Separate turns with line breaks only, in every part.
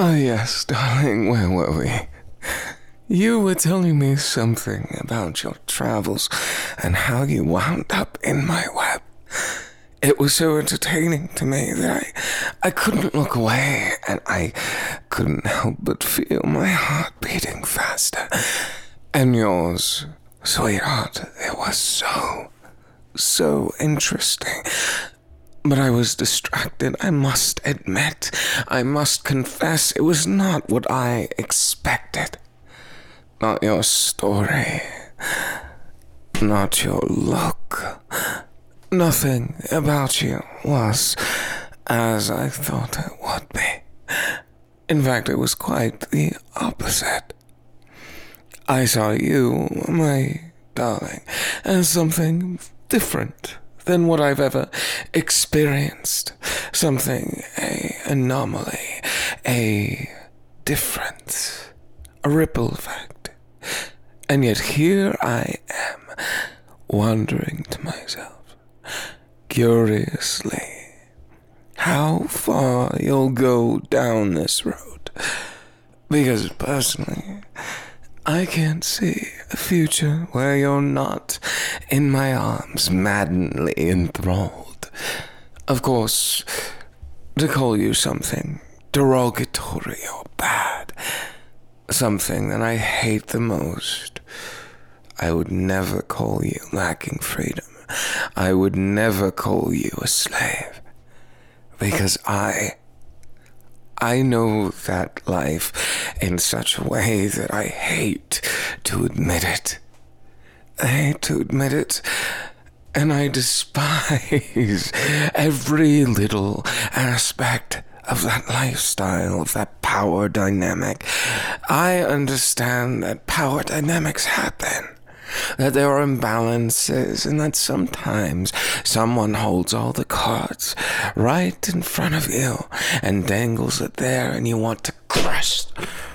Oh, yes, darling, where were we? You were telling me something about your travels and how you wound up in my web. It was so entertaining to me that I couldn't look away, and I couldn't help but feel my heart beating faster. And yours, sweetheart, it was so interesting. But I was distracted, I must admit. I must confess, it was not what I expected. Not your story. Not your look. Nothing about you was as I thought it would be. In fact, it was quite the opposite. I saw you, my darling, as something different than what I've ever experienced. Something, an anomaly, a difference, a ripple effect. And yet here I am, wondering to myself, curiously, how far you'll go down this road. Because personally, I can't see a future where you're not in my arms, maddeningly enthralled. Of course, to call you something derogatory or bad, something that I hate the most, I would never call you lacking freedom. I would never call you a slave. Because I know that life in such a way that I hate to admit it. I hate to admit it, and I despise every little aspect of that lifestyle, of that power dynamic. I understand that power dynamics happen, that there are imbalances, and that sometimes someone holds all the cards right in front of you and dangles it there, and you want to crush.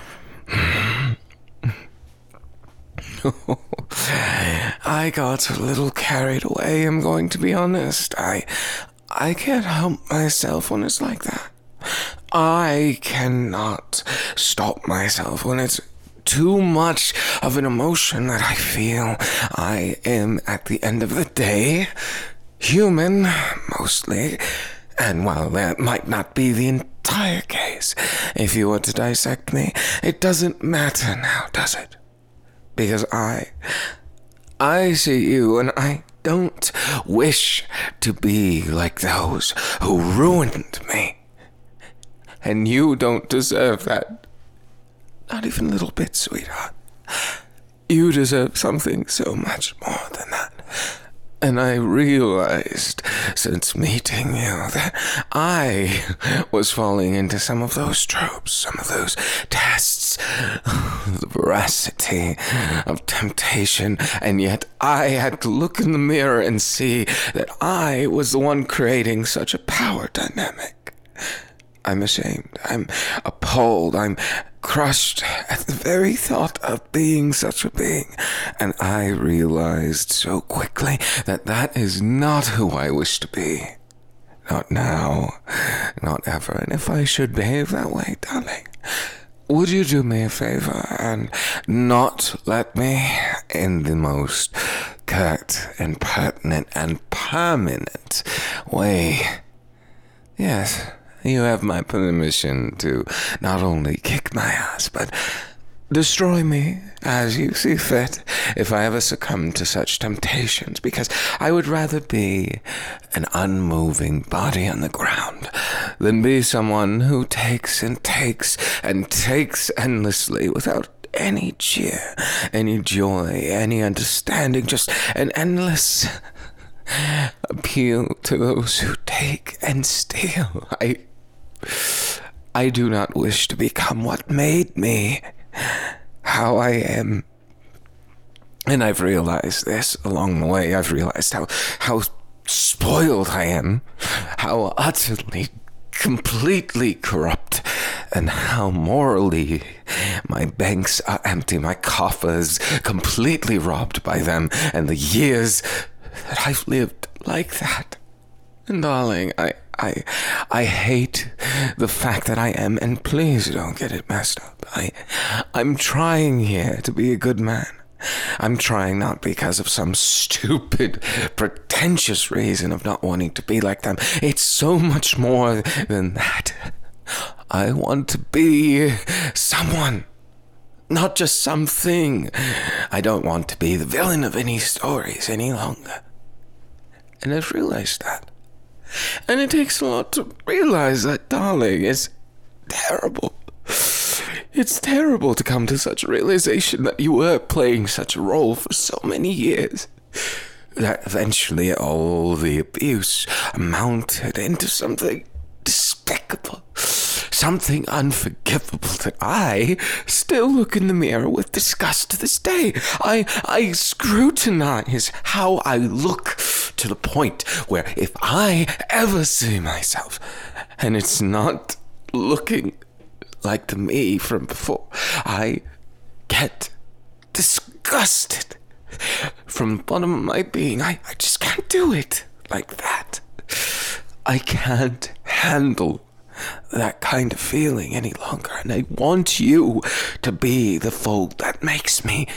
I got a little carried away, I'm going to be honest. I can't help myself when it's like that. I cannot stop myself when it's too much of an emotion that I feel. I am, at the end of the day, human, mostly. And while that might not be the entire case, if you were to dissect me, it doesn't matter now, does it? Because I see you, and I don't wish to be like those who ruined me. And you don't deserve that. Not even a little bit, sweetheart. You deserve something so much more than that. And I realized since meeting you that I was falling into some of those tropes, some of those tests, the veracity of temptation, and yet I had to look in the mirror and see that I was the one creating such a power dynamic. I'm ashamed. I'm appalled. I'm crushed at the very thought of being such a being. And I realized so quickly that that is not who I wish to be. Not now. Not ever. And if I should behave that way, darling, would you do me a favor and not let me, in the most curt and pertinent and permanent way? Yes. You have my permission to not only kick my ass, but destroy me as you see fit if I ever succumb to such temptations, because I would rather be an unmoving body on the ground than be someone who takes and takes and takes endlessly without any cheer, any joy, any understanding, just an endless appeal to those who take and steal. I do not wish to become what made me how I am. And I've realized this along the way. I've realized how spoiled I am, how utterly, completely corrupt, and how morally my banks are empty, my coffers completely robbed by them, and the years that I've lived like that. And darling, I hate the fact that I am, and please don't get it messed up. I'm trying here to be a good man. I'm trying not because of some stupid, pretentious reason of not wanting to be like them. It's so much more than that. I want to be someone, not just something. I don't want to be the villain of any stories any longer. And I've realized that. And it takes a lot to realize that, darling. It's terrible. It's terrible to come to such a realization that you were playing such a role for so many years. That eventually all the abuse amounted into something despicable. Something unforgivable that I still look in the mirror with disgust to this day. I scrutinize how I look to the point where if I ever see myself and it's not looking like the me from before, I get disgusted from the bottom of my being. I just can't do it like that. I can't handle that kind of feeling any longer, and I want you to be the fold that makes me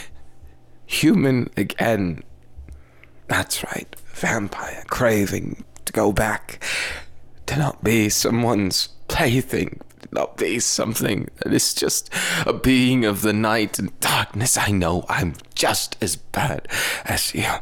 human again. That's right, vampire, craving to go back, to not be someone's plaything, to not be something that is just a being of the night and darkness. I know I'm just as bad as you.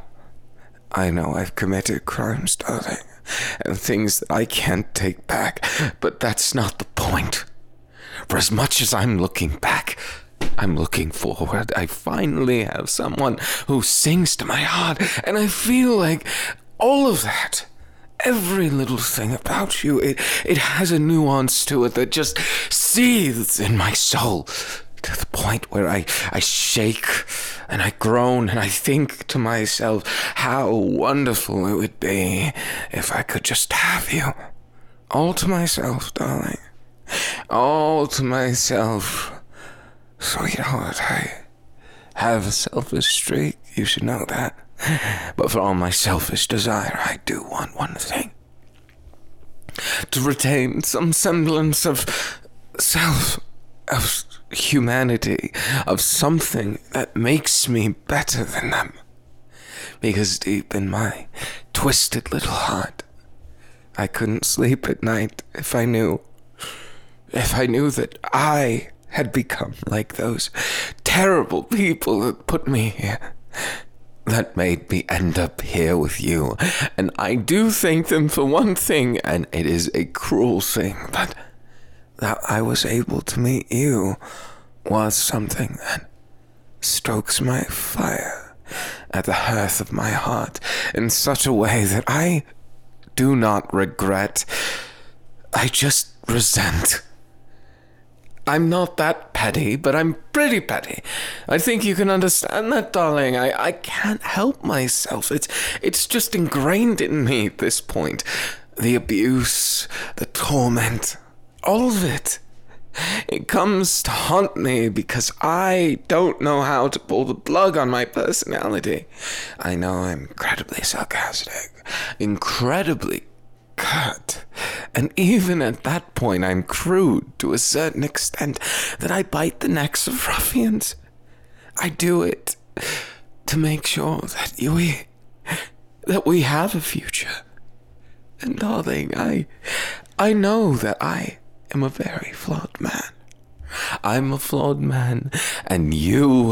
I know I've committed crimes, darling, and things that I can't take back, but that's not the point. For as much as I'm looking back, I'm looking forward. I finally have someone who sings to my heart, and I feel like all of that, every little thing about you, it has a nuance to it that just seethes in my soul, to the point where I shake and I groan and I think to myself how wonderful it would be if I could just have you. All to myself, darling. All to myself. Sweetheart, I have a selfish streak, you should know that. But for all my selfish desire, I do want one thing. To retain some semblance of self, of humanity, of something that makes me better than them. Because deep in my twisted little heart, I couldn't sleep at night if I knew that I had become like those terrible people that put me here, that made me end up here with you. And I do thank them for one thing, and it is a cruel thing, but that I was able to meet you was something that stokes my fire at the hearth of my heart in such a way that I do not regret. I just resent. I'm not that petty, but I'm pretty petty. I think you can understand that, darling. I can't help myself. It's just ingrained in me at this point. The abuse, the torment, all of it. It comes to haunt me because I don't know how to pull the plug on my personality. I know I'm incredibly sarcastic, incredibly curt, and even at that point I'm crude to a certain extent that I bite the necks of ruffians. I do it to make sure that we have a future. And darling, I know that I am a very flawed man. I'm a flawed man, and you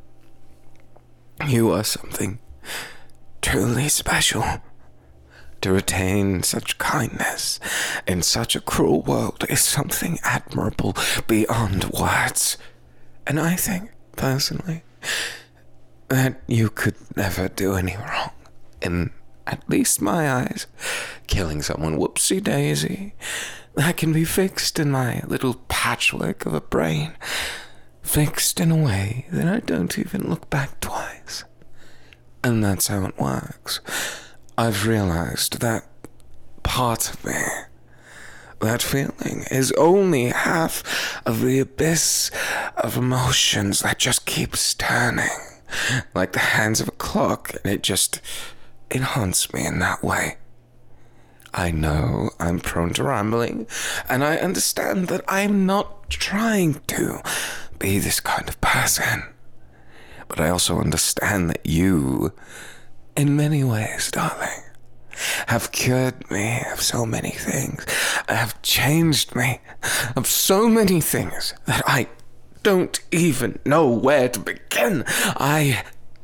are something truly special. To retain such kindness in such a cruel world is something admirable beyond words. And I think, personally, that you could never do any wrong, in at least my eyes. Killing someone, whoopsie daisy, that can be fixed in my little patchwork of a brain, fixed in a way that I don't even look back twice. And that's how it works. I've realized that part of me, that feeling, is only half of the abyss of emotions that just keeps turning, like the hands of a clock, and it haunts me in that way. I know I'm prone to rambling, and I understand that I'm not trying to be this kind of person. But I also understand that you, in many ways, darling, have cured me of so many things, have changed me of so many things that I don't even know where to begin. I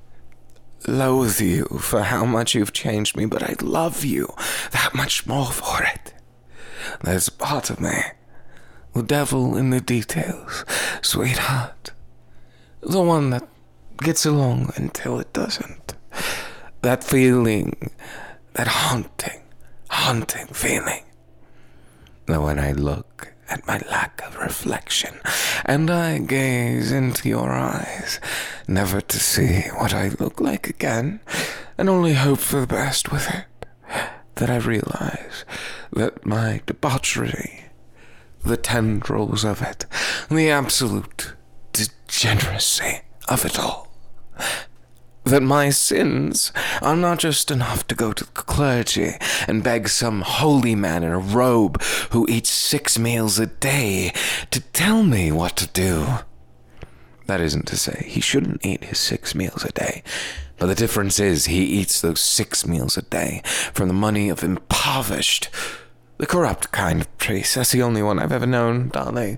loathe you for how much you've changed me, but I love you that much more for it. There's a part of me, the devil in the details, sweetheart, the one that gets along until it doesn't. That feeling, that haunting feeling. That when I look at my lack of reflection and I gaze into your eyes, never to see what I look like again, and only hope for the best with it, that I realize that my debauchery, the tendrils of it, the absolute degeneracy of it all, that my sins are not just enough to go to the clergy and beg some holy man in a robe who eats 6 meals a day to tell me what to do. That isn't to say he shouldn't eat his 6 meals a day, but the difference is he eats those 6 meals a day from the money of impoverished, the corrupt kind of priest. That's the only one I've ever known, darling.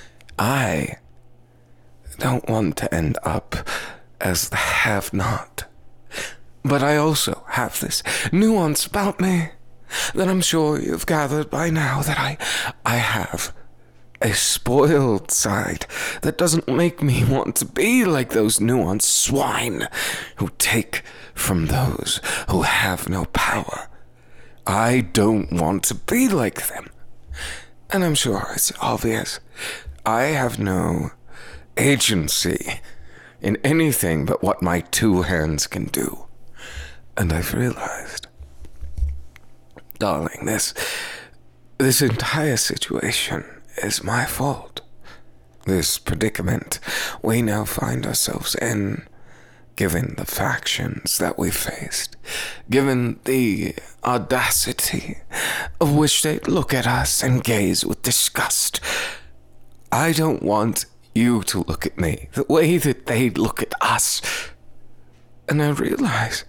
I don't want to end up as the have-not. But I also have this nuance about me that I'm sure you've gathered by now, that I have a spoiled side that doesn't make me want to be like those nuanced swine who take from those who have no power. I don't want to be like them. And I'm sure it's obvious. I have no agency in anything but what my 2 hands can do. And I've realized, darling, this entire situation is my fault. This predicament we now find ourselves in, given the factions that we faced, given the audacity of which they look at us and gaze with disgust. I don't want you to look at me the way that they look at us. And I realize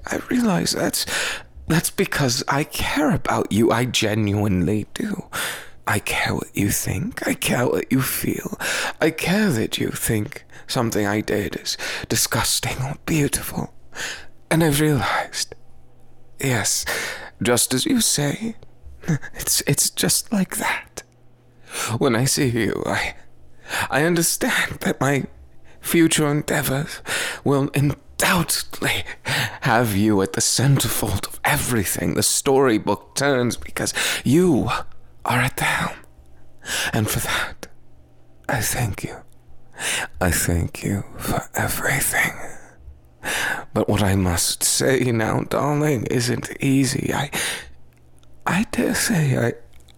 that's because I care about you. I genuinely do. I care what you think. I care what you feel. I care that you think something I did is disgusting or beautiful. And I've realized, yes, just as you say, it's just like that. When I see you, I understand that my future endeavors will undoubtedly have you at the centerfold of everything the storybook turns, because you are at the helm. And for that, I thank you. I thank you for everything. But what I must say now, darling, isn't easy. I dare say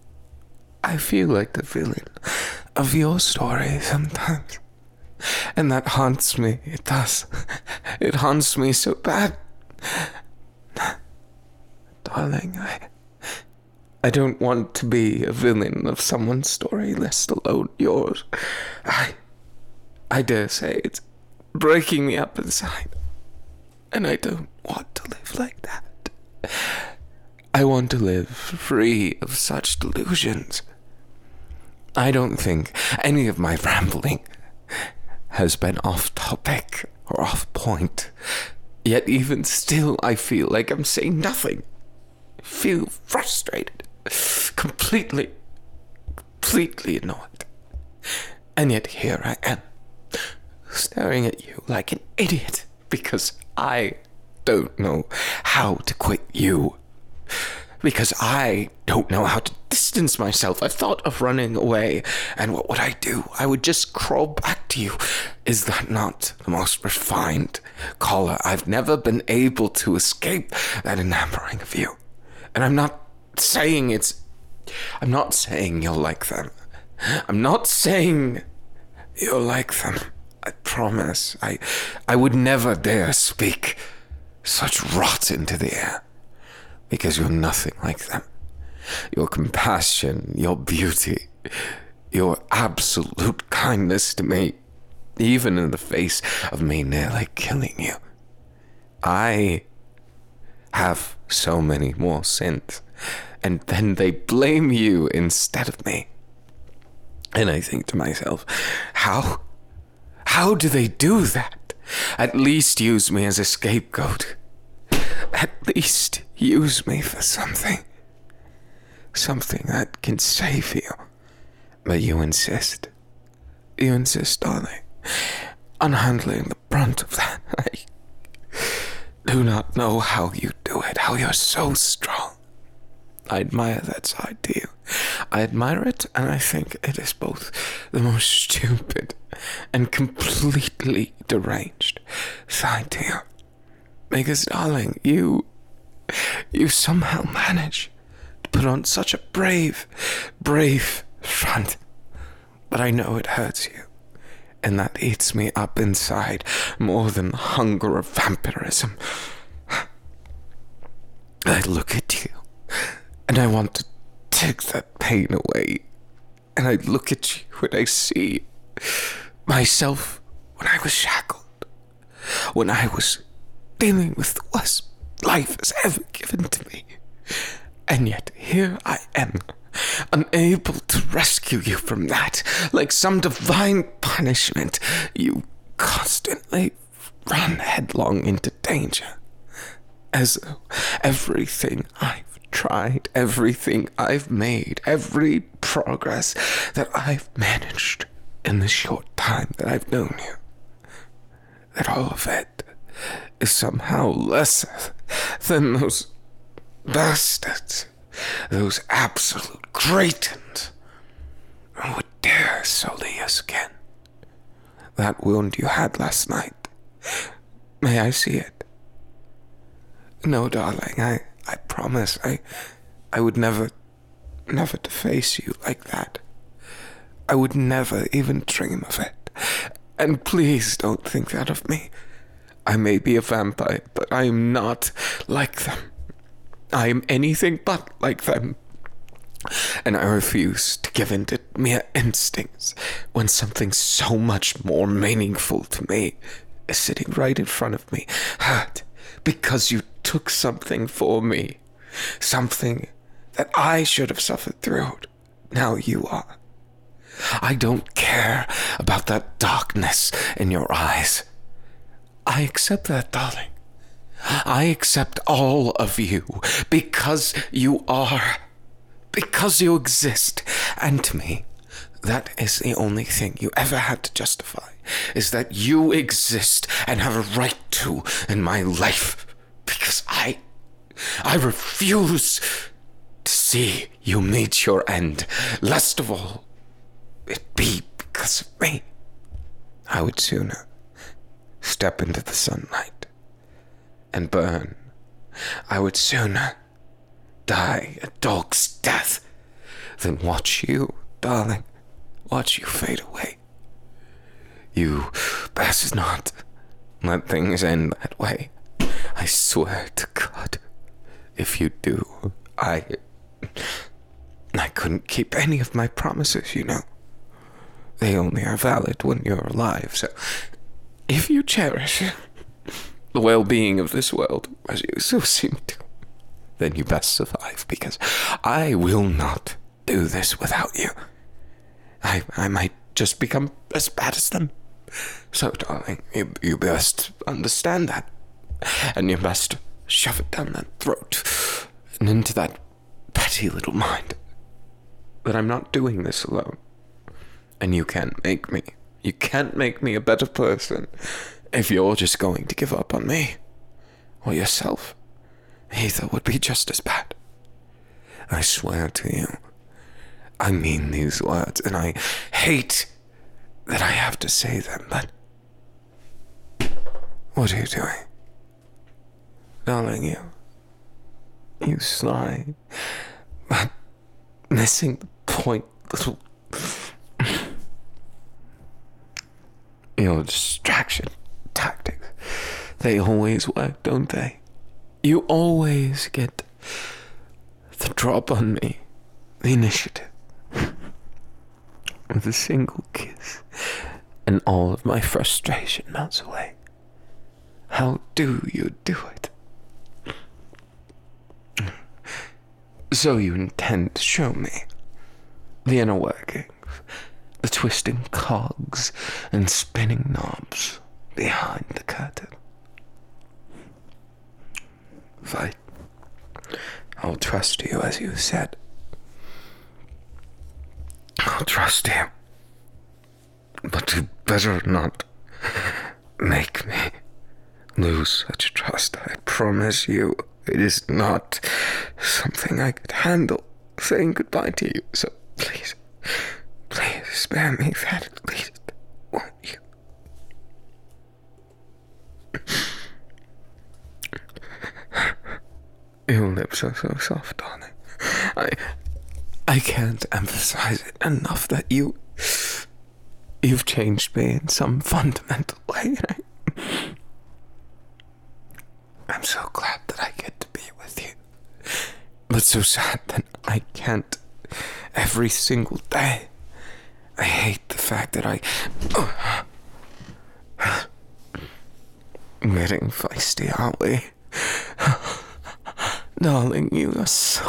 I feel like the villain of your story sometimes. And that haunts me. It does. It haunts me so bad. Darling, I don't want to be a villain of someone's story, let alone yours. I dare say it's breaking me up inside. And I don't want to live like that. I want to live free of such delusions. I don't think any of my rambling has been off topic or off point. Yet even still, I feel like I'm saying nothing. I feel frustrated. Completely annoyed. And yet here I am, staring at you like an idiot, because I don't know how to quit you. Because I don't know how to distance myself. I've thought of running away, and what would I do? I would just crawl back to you. Is that not the most refined caller? I've never been able to escape that enamoring of you. And I'm not saying you're like them. I'm not saying you're like them. I promise. I would never dare speak such rot into the air, because you're nothing like them. your compassion, your beauty, your absolute kindness to me, even in the face of me nearly killing you. I have so many more sins, and then they blame you instead of me. And I think to myself, how do they do that? At least use me as a scapegoat. At least use me for something. Something that can save you. But you insist. You insist, darling, on handling the brunt of that. I do not know how you do it, how you're so strong. I admire that side to you. I admire it, and I think it is both the most stupid and completely deranged side to you. Because, darling, you somehow manage to put on such a brave front. But I know it hurts you, and that eats me up inside more than the hunger of vampirism. I look at you, and I want to take that pain away. And I look at you and I see myself when I was shackled, when I was dealing with the worst life has ever given to me. And yet here I am, unable to rescue you from that. Like some divine punishment, you constantly run headlong into danger. As though everything I've tried, everything I've made, every progress that I've managed in the short time that I've known you, that all of it is somehow lesser than those bastards, those absolute cretins who would dare sully your skin. That wound you had last night, may I see it? No, darling, I promise I would never deface you like that. I would never even dream of it. And please don't think that of me. I may be a vampire, but I am not like them. I am anything but like them. And I refuse to give in to mere instincts when something so much more meaningful to me is sitting right in front of me, hurt because you took something for me, something that I should have suffered through. Now you are. I don't care about that darkness in your eyes. I accept that, darling. I accept all of you because you are, because you exist. And to me, that is the only thing you ever had to justify, is that you exist and have a right to in my life. Because I refuse to see you meet your end. Lest of all, it be because of me. I would sooner step into the sunlight and burn. I would sooner die a dog's death than watch you, darling, watch you fade away. You best not let things end that way. I swear to God, if you do, I couldn't keep any of my promises, you know. They only are valid when you're alive, so if you cherish the well-being of this world, as you so seem to, then you best survive, because I will not do this without you. I might just become as bad as them. So, darling, you best understand that. And you best shove it down that throat and into that petty little mind that I'm not doing this alone. And you can't make me. You can't make me a better person if you're just going to give up on me or yourself. Either would be just as bad. I swear to you, I mean these words, and I hate that I have to say them, but what are you doing? Darling, you sly, but missing the point, little. Your distraction tactics, they always work, don't they? You always get the drop on me, the initiative. With a single kiss, and all of my frustration melts away. How do you do it? So you intend to show me the inner workings, the twisting cogs and spinning knobs behind the curtain. Fine. I'll trust you as you said. I'll trust you. But you better not make me lose such trust. I promise you, it is not something I could handle saying goodbye to you. So please, please spare me that at least, won't you? Your lips are so soft, darling. I can't emphasize it enough that you've changed me in some fundamental way. I'm so glad that I get to be with you. But so sad that I can't every single day. I hate the fact that I'm getting feisty, aren't we? Darling, you are so...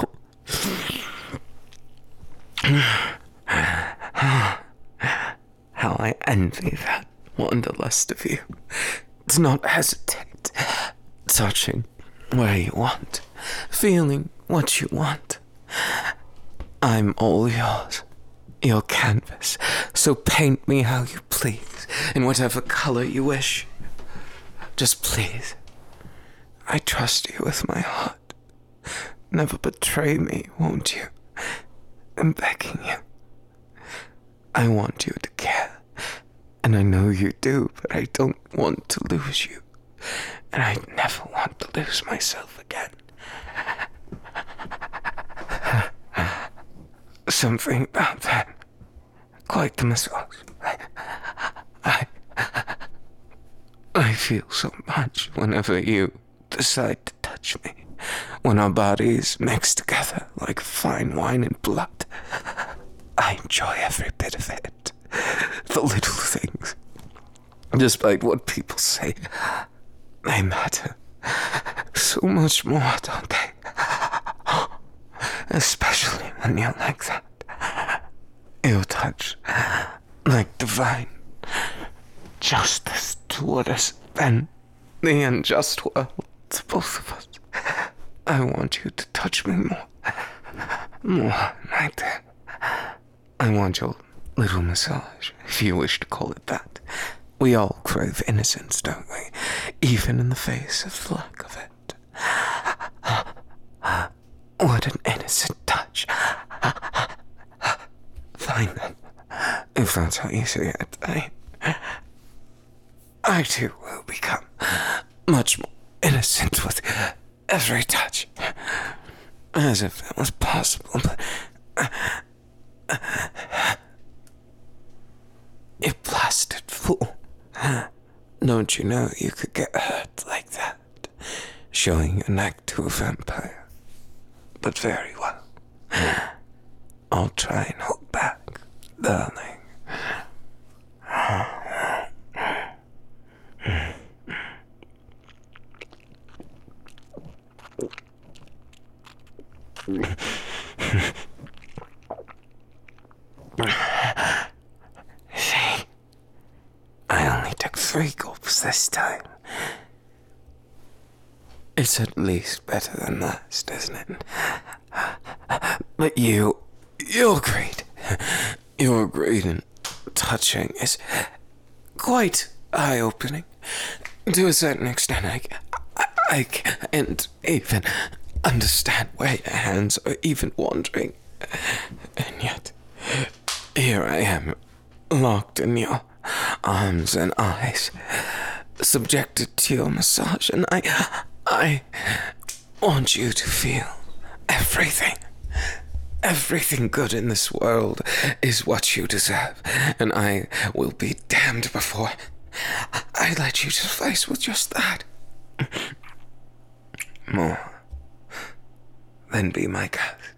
How I envy that wanderlust of you. Do not hesitate. Touching where you want. Feeling what you want. I'm all yours. Your canvas. So paint me how you please. In whatever color you wish. Just please. I trust you with my heart. Never betray me, won't you? I'm begging you. I want you to care. And I know you do, but I don't want to lose you. And I never want to lose myself again. Something about that. Quite the massage. I feel so much whenever you decide to touch me. When our bodies mix together like fine wine and blood. I enjoy every bit of it. The little things. Despite what people say, they matter so much more, don't they? Especially when you're like that. Your touch, like divine justice toward us, then the unjust world to both of us. I want you to touch me more. More, my dear. I want your little massage, if you wish to call it that. We all crave innocence, don't we? Even in the face of the lack of it. What an innocent touch. Fine then. If that's how you see it, I too will become much more innocent with every touch. As if it was possible, but... You blasted fool. Don't you know you could get hurt like that? Showing your neck to a vampire. But very well. I'll try and hold back, darling. See, I only took 3 gulps this time. It's at least better than last, isn't it? But you're great. You're great, and touching is quite eye-opening. To a certain extent, I can't even understand where your hands are even wandering. And yet, here I am, locked in your arms and eyes, subjected to your massage, and I want you to feel everything. Everything good in this world is what you deserve, and I will be damned before I let you suffice with just that. More than be my guest.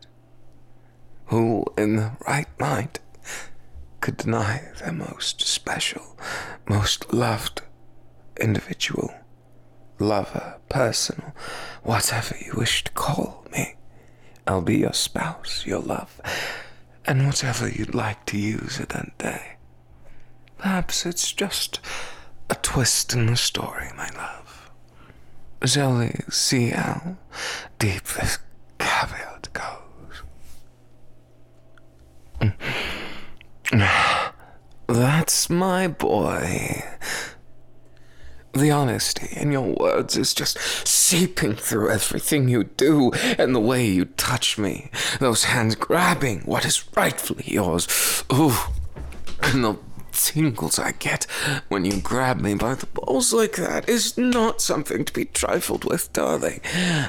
Who in the right mind could deny their most special, most loved individual, lover, personal, whatever you wish to call me? I'll be your spouse, your love, and whatever you'd like to use it that day. Perhaps it's just a twist in the story, my love. Shall we see how deep this caveat goes? That's my boy. The honesty in your words is just seeping through everything you do, and the way you touch me. Those hands grabbing what is rightfully yours. Ooh, and the tingles I get when you grab me by the balls like that is not something to be trifled with, darling.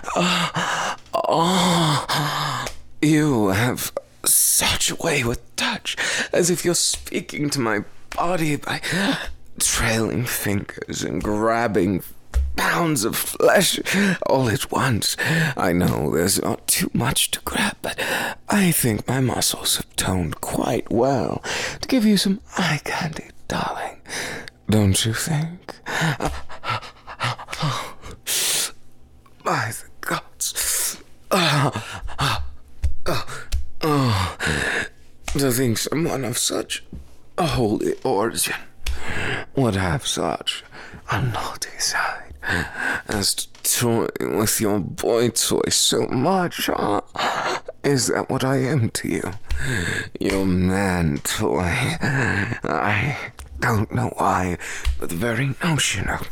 You have such a way with touch, as if you're speaking to my body by trailing fingers and grabbing pounds of flesh all at once. I know there's not too much to grab, but I think my muscles have toned quite well to give you some eye candy, darling. Don't you think? By the gods. To think someone of such a holy origin would have such a naughty side as to toy with your boy toy so much. Is that what I am to you? Your man toy. I don't know why, but the very notion of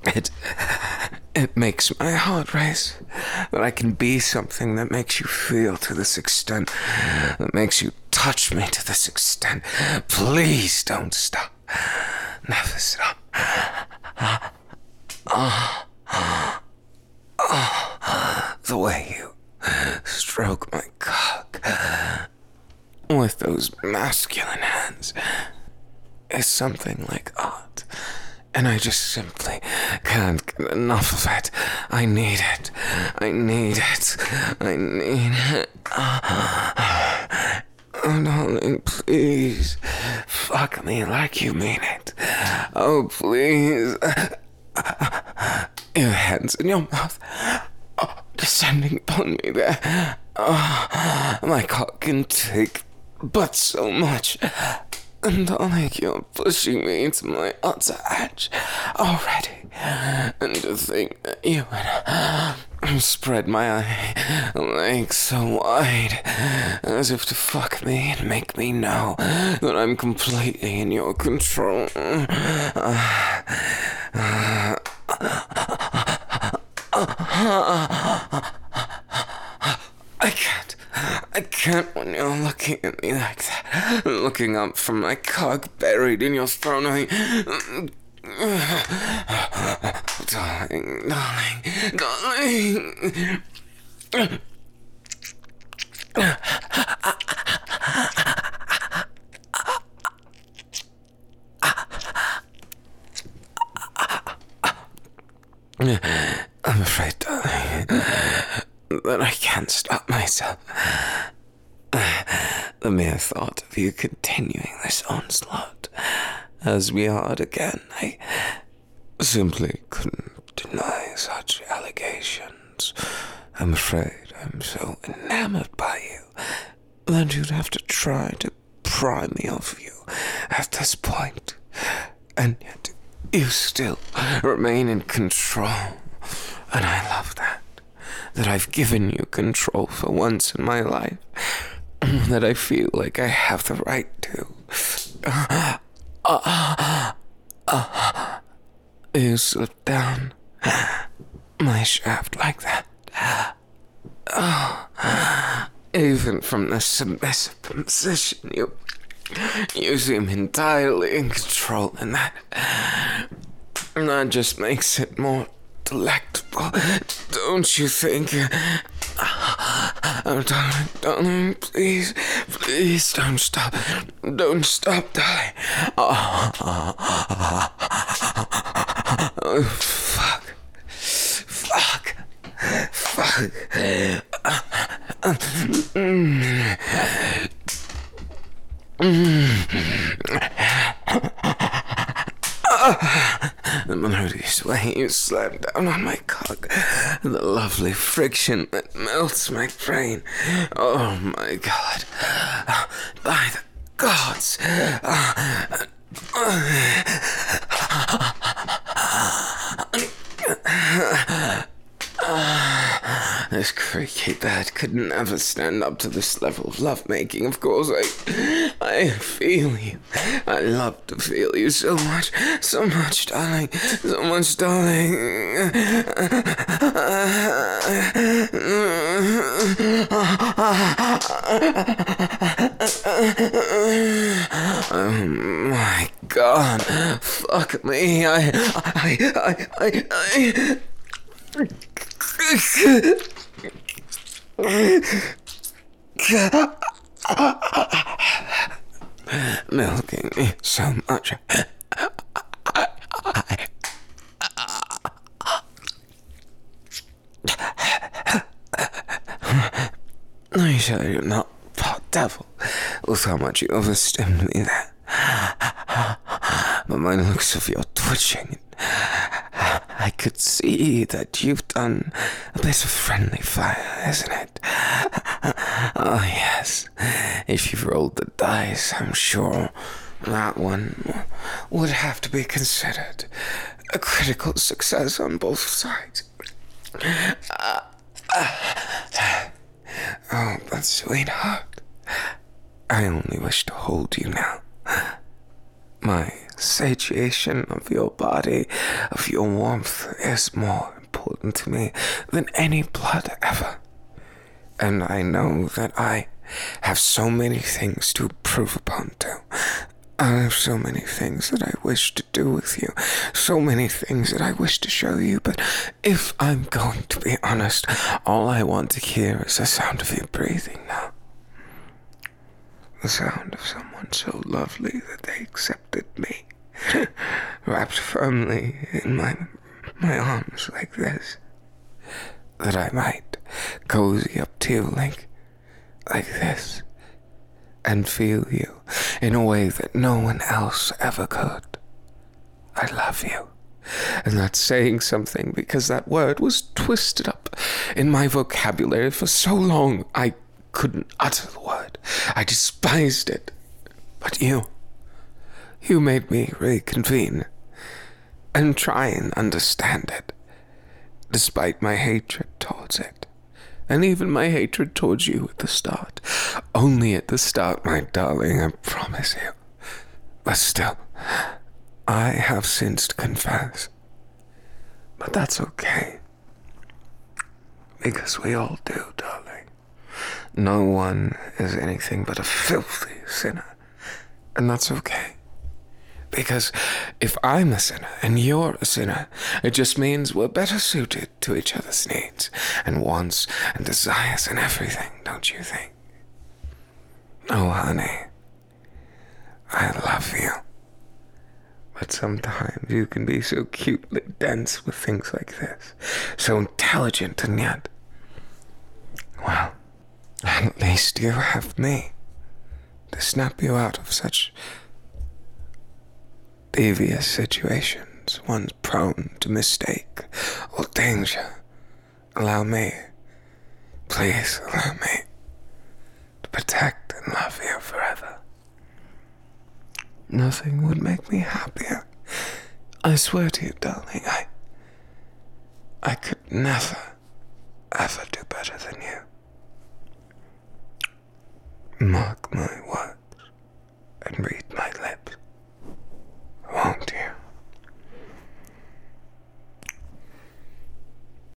it makes my heart race. That I can be something that makes you feel to this extent, that makes you touch me to this extent. Please don't stop. Never stop. The way you stroke my cock with those masculine hands is something like art, and I just simply can't get enough of it. I need it. I need it. I need it. Oh, darling, please, fuck me like you mean it. Oh, please. Your hands in your mouth, descending upon me there. My cock can take but so much. And darling, you're pushing me to my utter edge already. And to think that you would spread my legs so wide, as if to fuck me and make me know that I'm completely in your control. I can't when you're looking at me like that, looking up from my cock buried in your throat. Darling, darling. I'm afraid, darling, that I can't stop myself. The mere thought of you continuing this onslaught as we are again, I simply couldn't deny such allegations. I'm afraid I'm so enamored by you that you'd have to try to pry me off you at this point. And yet you still remain in control. And I love that I've given you control for once in my life. That I feel like I have the right to. You slip down my shaft like that. Even from the submissive position, you seem entirely in control, and that just makes it more delectable, don't you think? Oh, darling, please, don't stop, darling. Oh, fuck. The melodious way you slam down on my cock. The lovely friction that melts my brain. Oh my God. By the gods. This creaky bed could never stand up to this level of lovemaking. Of course, I feel you. I love to feel you so much, darling, so much, darling. Oh my God, fuck me. Milking me so much. Are you sure you're not pot devil? With how much you overstimmed me there. But my looks of your twitching, I could see that you've done a bit of friendly fire, isn't it? Oh, yes. If you've rolled the dice, I'm sure that one would have to be considered a critical success on both sides. Oh, but sweetheart, I only wish to hold you now. My satiation of your body, of your warmth, is more important to me than any blood ever. And I know that I have so many things to prove upon to. I have so many things that I wish to do with you, so many things that I wish to show you, but if I'm going to be honest, all I want to hear is the sound of you breathing now. The sound of someone so lovely that they accepted me, wrapped firmly in my arms like this, that I might cozy up to you like this, and feel you in a way that no one else ever could. I love you. And that's saying something, because that word was twisted up in my vocabulary for so long I couldn't utter the word. I despised it. But you made me reconvene and try and understand it, despite my hatred towards it. And even my hatred towards you at the start. Only at the start, my darling, I promise you. But still, I have sins to confess. But that's okay. Because we all do, darling. No one is anything but a filthy sinner. And that's okay. Because if I'm a sinner and you're a sinner, it just means we're better suited to each other's needs and wants and desires and everything, don't you think? Oh, honey, I love you. But sometimes you can be so cutely dense with things like this, so intelligent, and yet, well, at least you have me to snap you out of such devious situations, one's prone to mistake or danger. Allow me, please allow me, to protect and love you forever. Nothing would make me happier. I swear to you, darling, I could never, ever do better than you. Mark my words and read